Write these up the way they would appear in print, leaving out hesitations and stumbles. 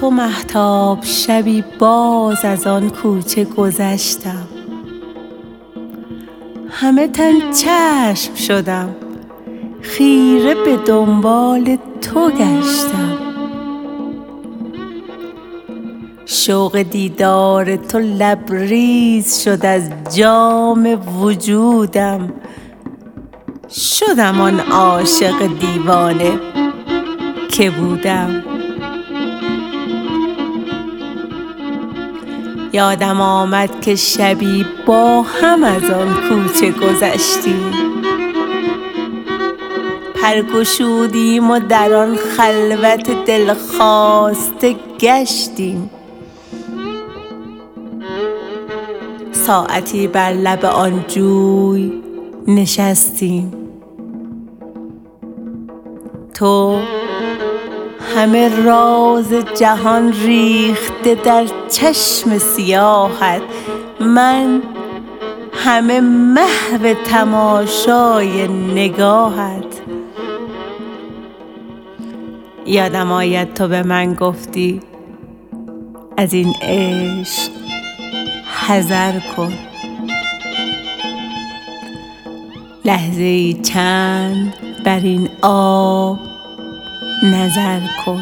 تو مهتاب شبی باز از آن کوچه گذشتم. همه تن چشم شدم، خیره به دنبال تو گشتم. شوق دیدار تو لبریز شد از جام وجودم. شدم آن عاشق دیوانه که بودم. یادم آمد که شبی با هم از آن کوچه گذشتیم. پر گشودیم و در آن خلوت دلخواسته گشتیم. ساعتی بر لب آن جوی نشستیم. تو همه راز جهان ریخته در چشم سیاهت، من همه محو تماشای نگاهت. یادم آید تو به من گفتی از این عشق حذر کن. لحظه‌ای چند بر این آب نظر کن.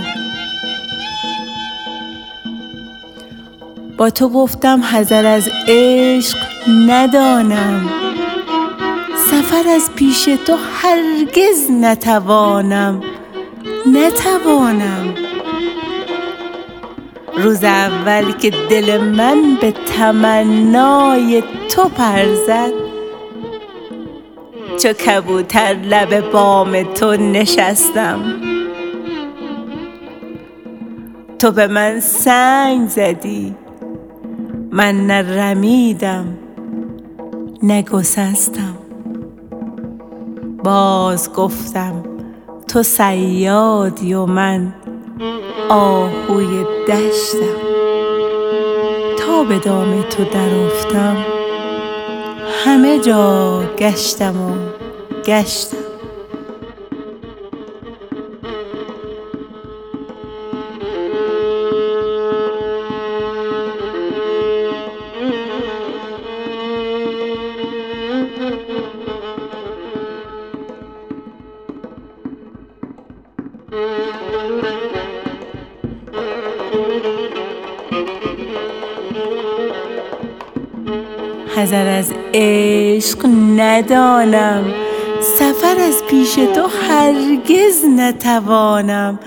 با تو گفتم حذر از عشق ندانم. سفر از پیش تو هرگز نتوانم. روز اول که دل من به تمنای تو پر زد، چو کبوتر لب بام تو نشستم. تو به من سنگ زدی، من نه رمیدم نه گسستم. باز گفتم تو صیادی و من آهوی دشتم. تا به دام تو در افتم، همه جا گشتم و گشتم. حذر از عشق ندانم. سفر از پیش تو هرگز نتوانم.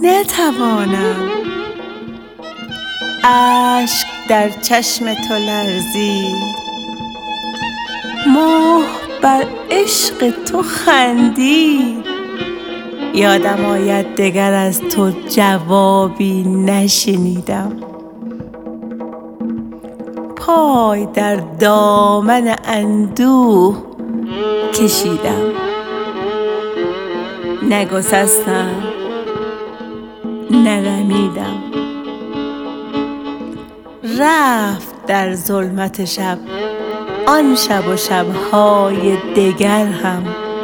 اشک در چشم تو لرزید، ماه بر عشق تو خندید. یادم آید دگر از تو جوابی نشنیدم. پای در دامن اندوه کشیدم. نگسستم نرمیدم. رفت در ظلمت شب آن شب و شبهای دگر هم.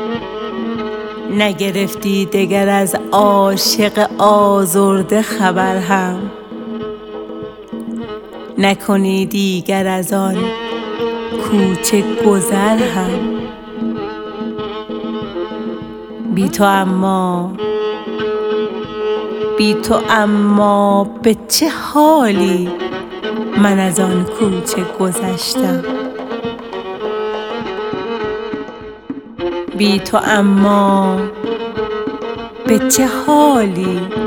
نگرفتی دگر از عاشق آزرده خبر هم. نکنی دیگر از آن کوچه گذر هم. بی تو اما به چه حالی من از آن کوچه گذشتم. بی تو اما به چه حالی